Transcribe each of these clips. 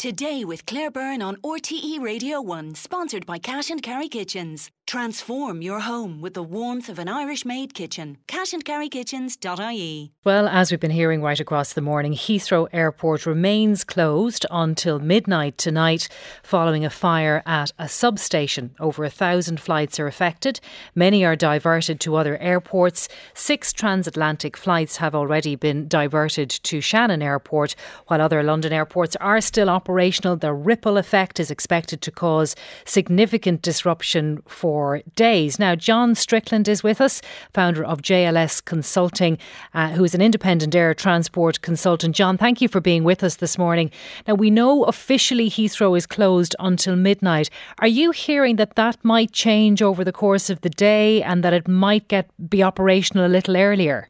Today with Claire Byrne on RTE Radio 1, sponsored by Cash and Carry Kitchens. Transform your home with the warmth of an Irish-made kitchen. cashandcarrykitchens.ie. Well, as we've been hearing right across the morning, Heathrow Airport remains closed until midnight tonight following a fire at a substation. Over 1,000 flights are affected. Many are diverted to other airports. 6 transatlantic flights have already been diverted to Shannon Airport, while other London airports are still operational. The ripple effect is expected to cause significant disruption for days. Now, John Strickland is with us, founder of JLS Consulting, who is an independent air transport consultant. John, thank you for being with us this morning. Now, we know officially Heathrow is closed until midnight. Are you hearing that that might change over the course of the day and that it might be operational a little earlier?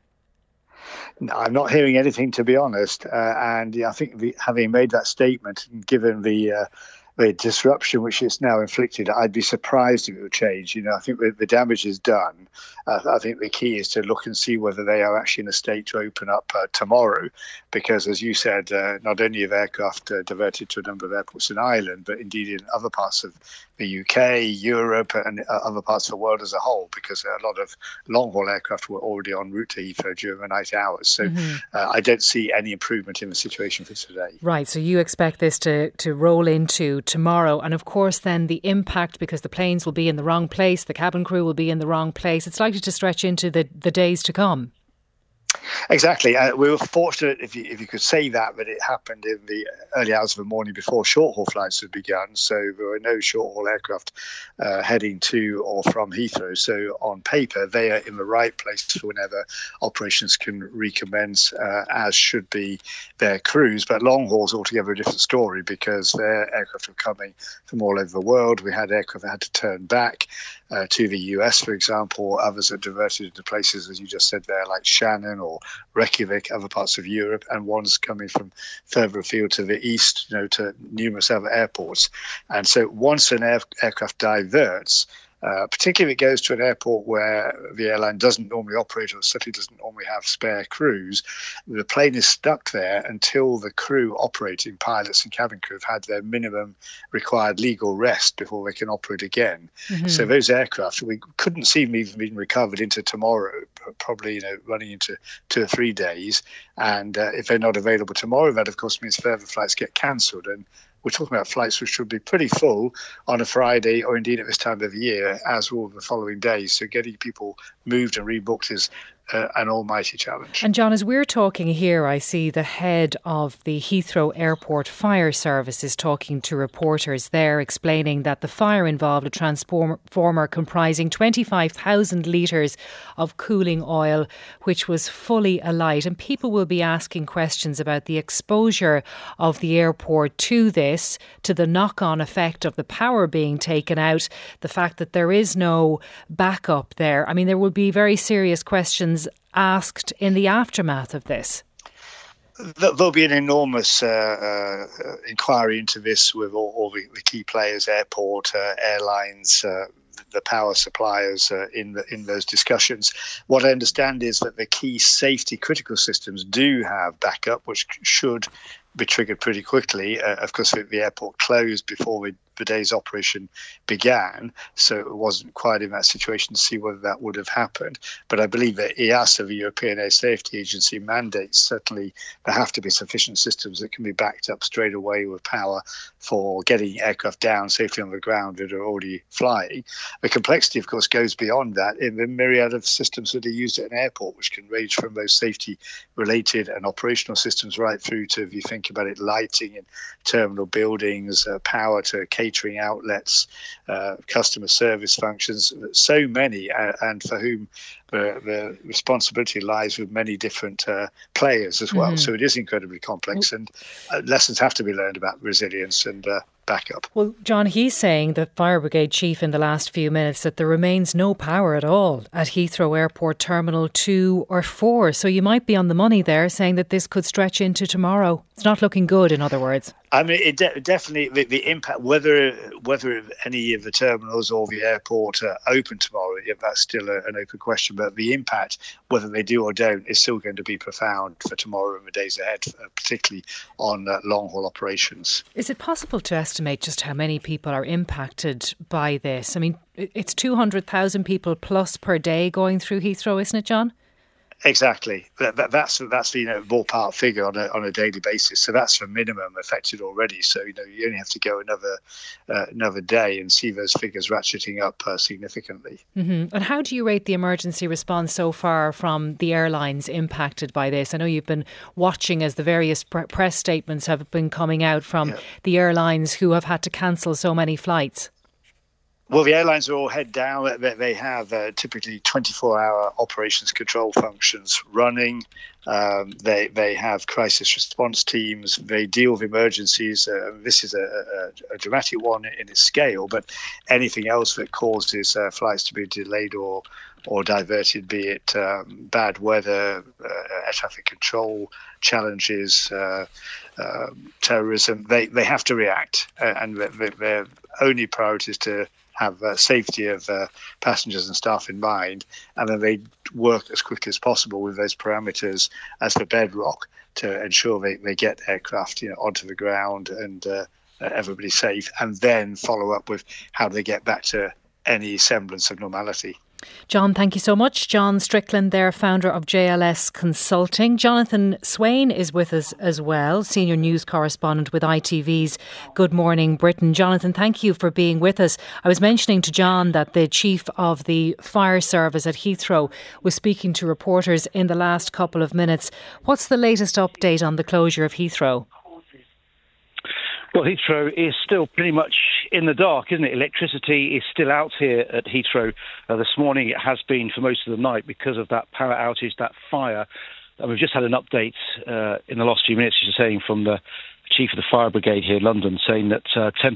No, I'm not hearing anything, to be honest. And I think having made that statement and given the disruption which it's now inflicted, I'd be surprised if it would change. I think the damage is done. I think the key is to look and see whether they are actually in a state to open up tomorrow, because, as you said, not only have aircraft diverted to a number of airports in Ireland, but indeed in other parts of the UK, Europe, and other parts of the world as a whole, because a lot of long-haul aircraft were already en route to Heathrow during the night hours. So I don't see any improvement in the situation for today. Right, so you expect this to roll into tomorrow, and of course then the impact, because the planes will be in the wrong place, the cabin crew will be in the wrong place, it's likely to stretch into the days to come. Exactly. We were fortunate, if you could say that it happened in the early hours of the morning before short-haul flights had begun. So there were no short-haul aircraft heading to or from Heathrow. So on paper, they are in the right place for whenever operations can recommence, as should be their crews. But long-haul is altogether a different story, because their aircraft were coming from all over the world. We had aircraft that had to turn back to the US, for example. Others are diverted into places, as you just said there, like Shannon or Reykjavik, other parts of Europe, and one's coming from further afield to the east, to numerous other airports. And so once an aircraft diverts, particularly if it goes to an airport where the airline doesn't normally operate or certainly doesn't normally have spare crews, the plane is stuck there until the crew operating, pilots and cabin crew, have had their minimum required legal rest before they can operate again. So those aircraft, we couldn't see them even being recovered into tomorrow, probably running into 2 or 3 days. And if they're not available tomorrow, that of course means further flights get cancelled. And we're talking about flights which should be pretty full on a Friday, or indeed at this time of year, as will the following days. So getting people moved and rebooked is an almighty challenge. And John, as we're talking here, I see the head of the Heathrow Airport Fire Services talking to reporters there, explaining that the fire involved a transformer comprising 25,000 litres of cooling oil, which was fully alight. And people will be asking questions about the exposure of the airport to this, to the knock-on effect of the power being taken out, the fact that there is no backup there. I mean, there will be very serious questions asked in the aftermath of this. There'll be an enormous inquiry into this with all the key players, airport, airlines, the power suppliers in those discussions. What I understand is that the key safety critical systems do have backup, which should be triggered pretty quickly. Of course, the airport closed before the day's operation began, so it wasn't quite in that situation to see whether that would have happened. But I believe that EASA, the European Air Safety Agency, mandates certainly there have to be sufficient systems that can be backed up straight away with power for getting aircraft down safely on the ground that are already flying. The complexity, of course, goes beyond that in the myriad of systems that are used at an airport, which can range from those safety-related and operational systems right through to, if you think about it, lighting in terminal buildings, power to catering outlets, customer service functions, so many, and for whom the responsibility lies with many different players as well. So it is incredibly complex, and lessons have to be learned about resilience and backup. Well, John, he's saying, the fire brigade chief, in the last few minutes, that there remains no power at all at Heathrow Airport Terminal 2 or 4. So you might be on the money there, saying that this could stretch into tomorrow. It's not looking good, in other words. I mean, it definitely, the impact, whether any of the terminals or the airport are open tomorrow, that's still an open question. But but the impact, whether they do or don't, is still going to be profound for tomorrow and the days ahead, particularly on long-haul operations. Is it possible to estimate just how many people are impacted by this? I mean, it's 200,000 people plus per day going through Heathrow, isn't it, John? Exactly. That's ballpark figure on a daily basis. So that's the minimum affected already. So you only have to go another day and see those figures ratcheting up significantly. Mm-hmm. And how do you rate the emergency response so far from the airlines impacted by this? I know you've been watching as the various press statements have been coming out from the airlines who have had to cancel so many flights. Well, the airlines are all head down. They have typically 24-hour operations control functions running. They have crisis response teams. They deal with emergencies. This is a dramatic one in its scale, but anything else that causes flights to be delayed or diverted, be it bad weather, air traffic control challenges, terrorism, they have to react. And their only priority is to have safety of passengers and staff in mind, and then they work as quickly as possible with those parameters as the bedrock to ensure they get aircraft onto the ground and everybody safe, and then follow up with how they get back to any semblance of normality. John, thank you so much. John Strickland there, founder of JLS Consulting. Jonathan Swain is with us as well, senior news correspondent with ITV's Good Morning Britain. Jonathan, thank you for being with us. I was mentioning to John that the chief of the fire service at Heathrow was speaking to reporters in the last couple of minutes. What's the latest update on the closure of Heathrow? Well, Heathrow is still pretty much in the dark, isn't it? Electricity is still out here at Heathrow. This morning it has been for most of the night because of that power outage, that fire. And we've just had an update in the last few minutes, just saying from the chief of the fire brigade here in London, saying that 10%,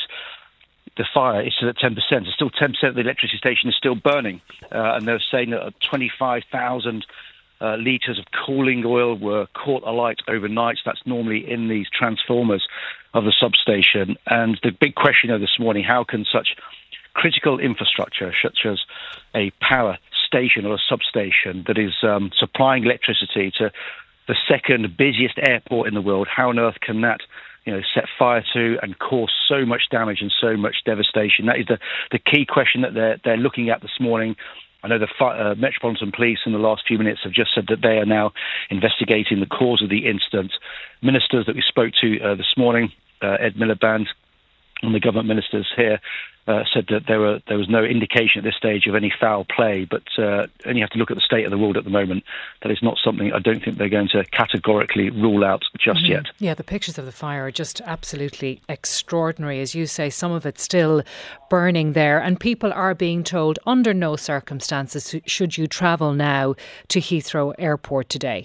the fire is still at 10%. It's still 10% of the electricity station is still burning. And they're saying that 25,000 litres of cooling oil were caught alight overnight. So that's normally in these transformers of the substation. And the big question this morning, how can such critical infrastructure, such as a power station or a substation that is supplying electricity to the second busiest airport in the world, how on earth can that set fire to and cause so much damage and so much devastation? That is the key question that they're looking at this morning. I know the Metropolitan Police in the last few minutes have just said that they are now investigating the cause of the incident. Ministers that we spoke to this morning, Ed Miliband and the government ministers here, said that there was no indication at this stage of any foul play, but only have to look at the state of the world at the moment. That is not something I don't think they're going to categorically rule out just yet. Yeah, the pictures of the fire are just absolutely extraordinary. As you say, some of it still burning there, and people are being told under no circumstances should you travel now to Heathrow Airport today.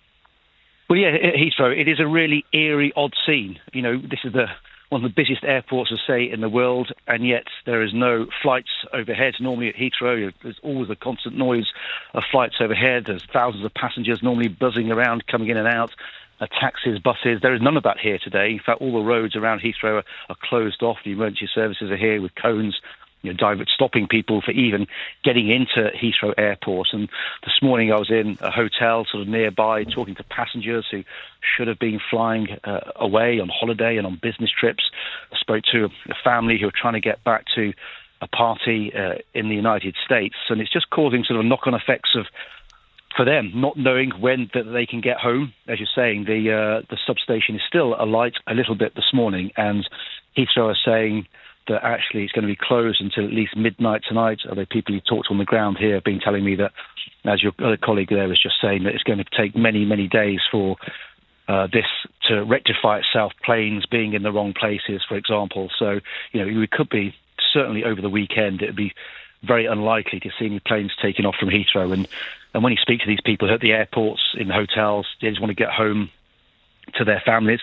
Well, yeah, at Heathrow, it is a really eerie, odd scene. This is one of the busiest airports, I say, in the world, and yet there is no flights overhead. Normally at Heathrow, there's always a constant noise of flights overhead. There's thousands of passengers normally buzzing around, coming in and out, taxis, buses. There is none of that here today. In fact, all the roads around Heathrow are closed off. The emergency services are here with cones, stopping people for even getting into Heathrow Airport. And this morning I was in a hotel sort of nearby talking to passengers who should have been flying away on holiday and on business trips. I spoke to a family who are trying to get back to a party in the United States, and it's just causing sort of knock-on effects for them, not knowing when that they can get home. As you're saying, the substation is still alight a little bit this morning, and Heathrow are saying that actually it's going to be closed until at least midnight tonight. Although people who talked on the ground here have been telling me that, as your other colleague there was just saying, that it's going to take many, many days for this to rectify itself, planes being in the wrong places, for example. So, we could be, certainly over the weekend, it would be very unlikely to see any planes taken off from Heathrow. And when you speak to these people at the airports, in the hotels, they just want to get home to their families.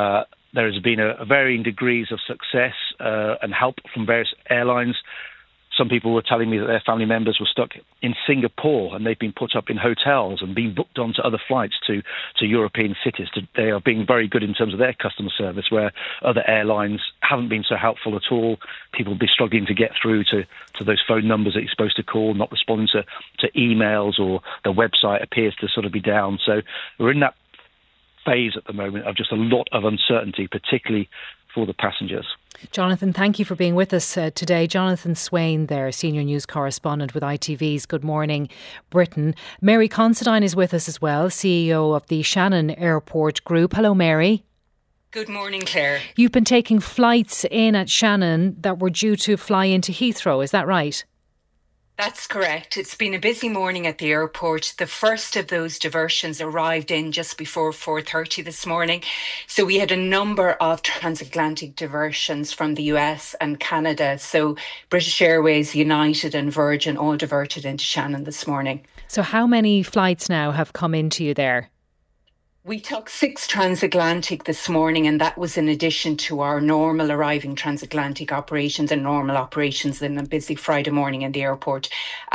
There has been a varying degrees of success and help from various airlines. some people were telling me that their family members were stuck in Singapore and they've been put up in hotels and been booked onto other flights to European cities. They are being very good in terms of their customer service, where other airlines haven't been so helpful at all. People will be struggling to get through to those phone numbers that you're supposed to call, not responding to emails, or the website appears to sort of be down. So we're in that phase at the moment of just a lot of uncertainty, particularly for the passengers. Jonathan, thank you for being with us today. Jonathan Swain there, Senior News Correspondent with ITV's Good Morning Britain. Mary Considine is with us as well, CEO of the Shannon Airport Group. Hello, Mary. Good morning, Claire. You've been taking flights in at Shannon that were due to fly into Heathrow, is that right? That's correct. It's been a busy morning at the airport. The first of those diversions arrived in just before 4:30 this morning. So we had a number of transatlantic diversions from the US and Canada. So British Airways, United and Virgin all diverted into Shannon this morning. So how many flights now have come into you there? We took 6 transatlantic this morning, and that was in addition to our normal arriving transatlantic operations and normal operations in a busy Friday morning in the airport.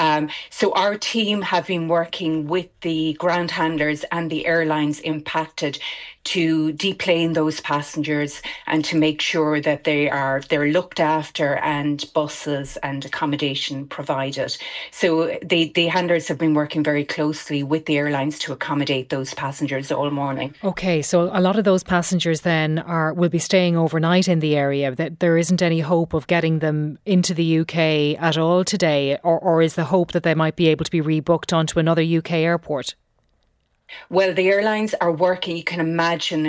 So our team have been working with the ground handlers and the airlines impacted to deplane those passengers and to make sure that they're looked after and buses and accommodation provided. So the handlers have been working very closely with the airlines to accommodate those passengers all morning. Okay, so a lot of those passengers then will be staying overnight in the area. That there isn't any hope of getting them into the UK at all today, or is the hope that they might be able to be rebooked onto another UK airport? Well, the airlines are working. You can imagine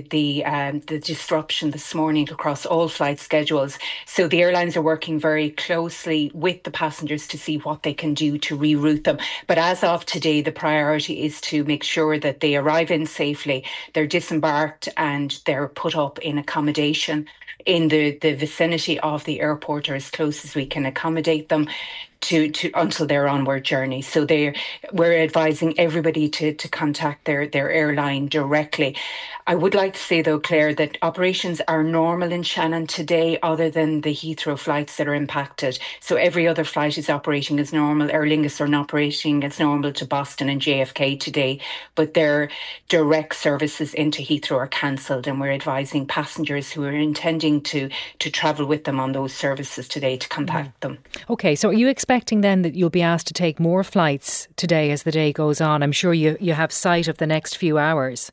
the disruption this morning across all flight schedules. So the airlines are working very closely with the passengers to see what they can do to reroute them. But as of today, the priority is to make sure that they arrive in safely, they're disembarked and they're put up in accommodation in the vicinity of the airport, or as close as we can accommodate them to until their onward journey. So we're advising everybody to contact their airline directly. I would like to say though, Claire, that operations are normal in Shannon today, other than the Heathrow flights that are impacted. So every other flight is operating as normal. Aer Lingus are operating as normal to Boston and JFK today, but their direct services into Heathrow are cancelled, and we're advising passengers who are intending to travel with them on those services today to contact them. Okay, so are you expecting then that you'll be asked to take more flights today as the day goes on? I'm sure you have sight of the next few hours.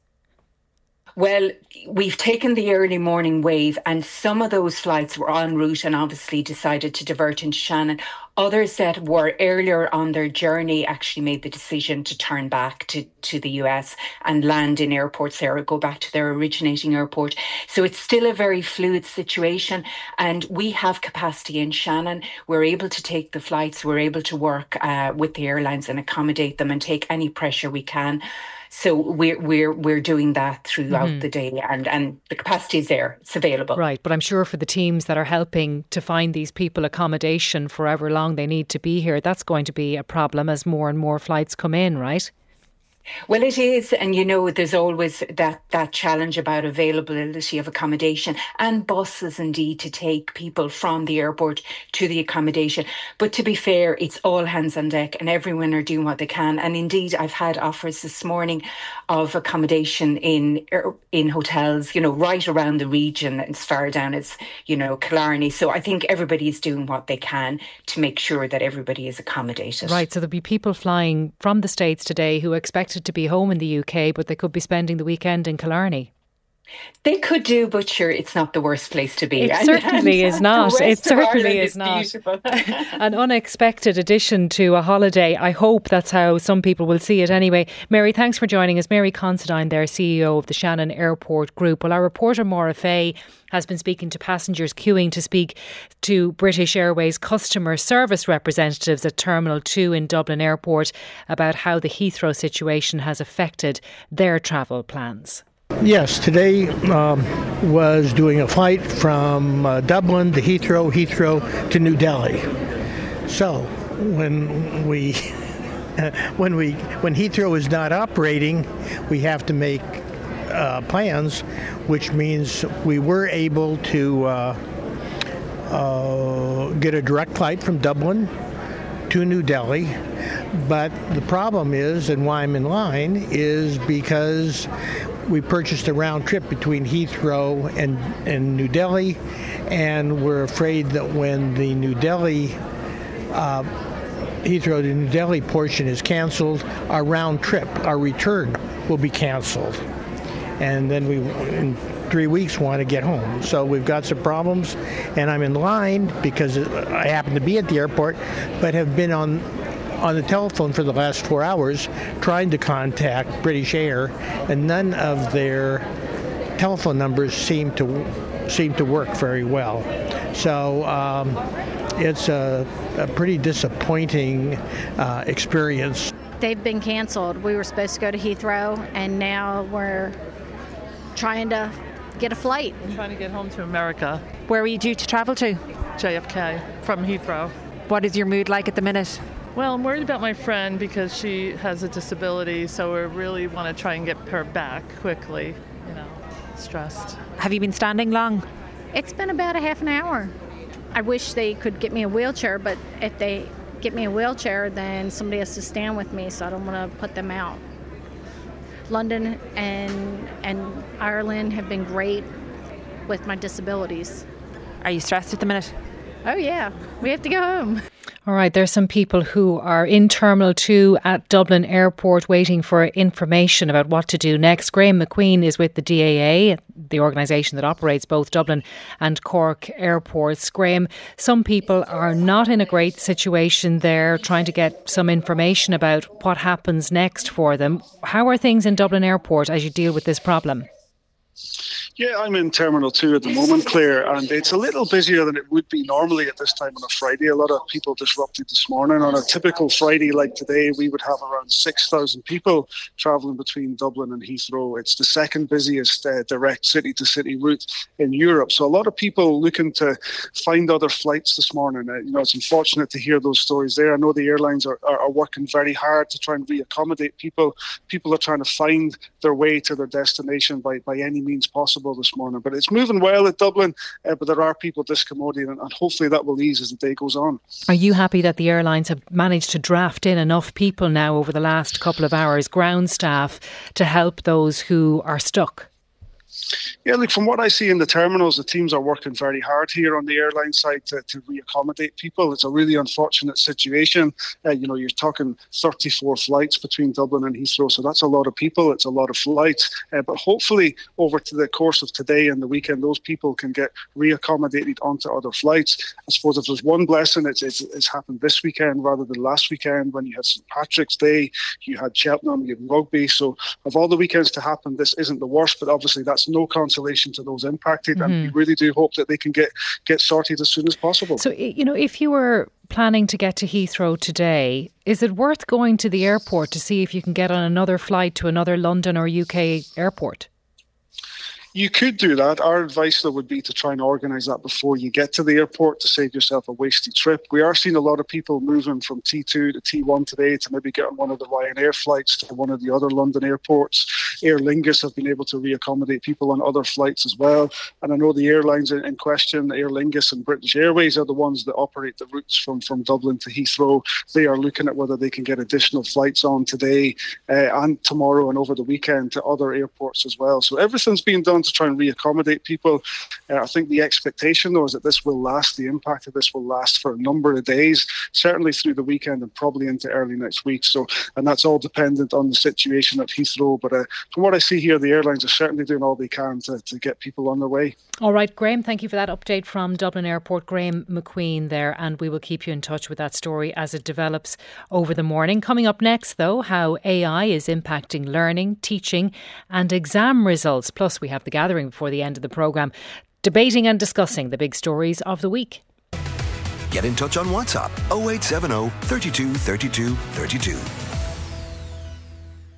Well, we've taken the early morning wave, and some of those flights were en route and obviously decided to divert into Shannon. Others that were earlier on their journey actually made the decision to turn back to the US and land in airports there, or go back to their originating airport. So it's still a very fluid situation, and we have capacity in Shannon. We're able to take the flights, we're able to work with the airlines and accommodate them and take any pressure we can. So we're doing that throughout the day, and the capacity is there, it's available. Right, but I'm sure for the teams that are helping to find these people accommodation for however long they need to be here, that's going to be a problem as more and more flights come in, right? Well, it is. And, there's always that challenge about availability of accommodation, and buses indeed to take people from the airport to the accommodation. But to be fair, it's all hands on deck and everyone are doing what they can. And indeed, I've had offers this morning of accommodation in hotels, right around the region, as far down as, Killarney. So I think everybody's doing what they can to make sure that everybody is accommodated. Right. So there'll be people flying from the States today who expect to be home in the UK, but they could be spending the weekend in Killarney. They could do, but sure, it's not the worst place to be. It certainly is not. It certainly is not. An unexpected addition to a holiday. I hope that's how some people will see it anyway. Mary, thanks for joining us. Mary Considine there, CEO of the Shannon Airport Group. Well, our reporter Maura Fay has been speaking to passengers queuing to speak to British Airways customer service representatives at Terminal 2 in Dublin Airport about how the Heathrow situation has affected their travel plans. Yes, today was doing a flight from Dublin to Heathrow to New Delhi. So when Heathrow is not operating, we have to make plans, which means we were able to get a direct flight from Dublin to New Delhi. But the problem is, and why I'm in line, is because we purchased a round trip between Heathrow and New Delhi, and we're afraid that when the Heathrow to New Delhi portion is canceled, our round trip, our return, will be canceled. And then we, in 3 weeks, want to get home. So we've got some problems, and I'm in line because I happen to be at the airport, but have been on the telephone for the last 4 hours trying to contact British Air, and none of their telephone numbers seem to work very well. So it's a pretty disappointing experience. They've been canceled. We were supposed to go to Heathrow, and now we're trying to get a flight. I'm trying to get home to America. Where are you due to travel to? JFK from Heathrow. What is your mood like at the minute? Well, I'm worried about my friend because she has a disability, so we really want to try and get her back quickly, stressed. Have you been standing long? It's been about a half an hour. I wish they could get me a wheelchair, but if they get me a wheelchair, then somebody has to stand with me, so I don't want to put them out. London and Ireland have been great with my disabilities. Are you stressed at the minute? Oh yeah, we have to go home. All right, there's some people who are in Terminal 2 at Dublin Airport waiting for information about what to do next. Graham McQueen is with the DAA, the organisation that operates both Dublin and Cork airports. Graham, some people are not in a great situation there, trying to get some information about what happens next for them. How are things in Dublin Airport as you deal with this problem? Yeah, I'm in Terminal 2 at the moment, Claire, and it's a little busier than it would be normally at this time on a Friday. A lot of people disrupted this morning. On a typical Friday like today, we would have around 6,000 people travelling between Dublin and Heathrow. It's the second busiest direct city-to-city route in Europe. So a lot of people looking to find other flights this morning. It's unfortunate to hear those stories there. I know the airlines are working very hard to try and reaccommodate people. People are trying to find their way to their destination by any means possible this morning, but it's moving well at Dublin, but there are people discommoding, and hopefully that will ease as the day goes on. Are you happy that the airlines have managed to draft in enough people now over the last couple of hours, ground staff, to help those who are stuck? Yeah, look, from what I see in the terminals, the teams are working very hard here on the airline side to reaccommodate people. It's a really unfortunate situation. You're talking 34 flights between Dublin and Heathrow, so that's a lot of people. It's a lot of flights. But hopefully, over to the course of today and the weekend, those people can get reaccommodated onto other flights. I suppose if there's one blessing, it's happened this weekend rather than last weekend when you had St. Patrick's Day, you had Cheltenham, you had rugby. So of all the weekends to happen, this isn't the worst, but obviously that's no consolation to those impacted, and we really do hope that they can get sorted as soon as possible. So, if you were planning to get to Heathrow today, is it worth going to the airport to see if you can get on another flight to another London or UK airport? You could do that. Our advice, though, would be to try and organise that before you get to the airport to save yourself a wasted trip. We are seeing a lot of people moving from T2 to T1 today to maybe get on one of the Ryanair flights to one of the other London airports. Aer Lingus have been able to reaccommodate people on other flights as well. And I know the airlines in question, Aer Lingus and British Airways, are the ones that operate the routes from Dublin to Heathrow. They are looking at whether they can get additional flights on today and tomorrow and over the weekend to other airports as well. So everything's being done to try and reaccommodate people. I think the expectation, though, is that this will last. The impact of this will last for a number of days, certainly through the weekend and probably into early next week. So, and that's all dependent on the situation at Heathrow. But from what I see here, the airlines are certainly doing all they can to get people on their way. All right, Graham, thank you for that update from Dublin Airport. Graham McQueen there, and we will keep you in touch with that story as it develops over the morning. Coming up next, though, how AI is impacting learning, teaching and exam results. Plus, we have the gathering before the end of the programme, debating and discussing the big stories of the week. Get in touch on WhatsApp 0870 32 32 32.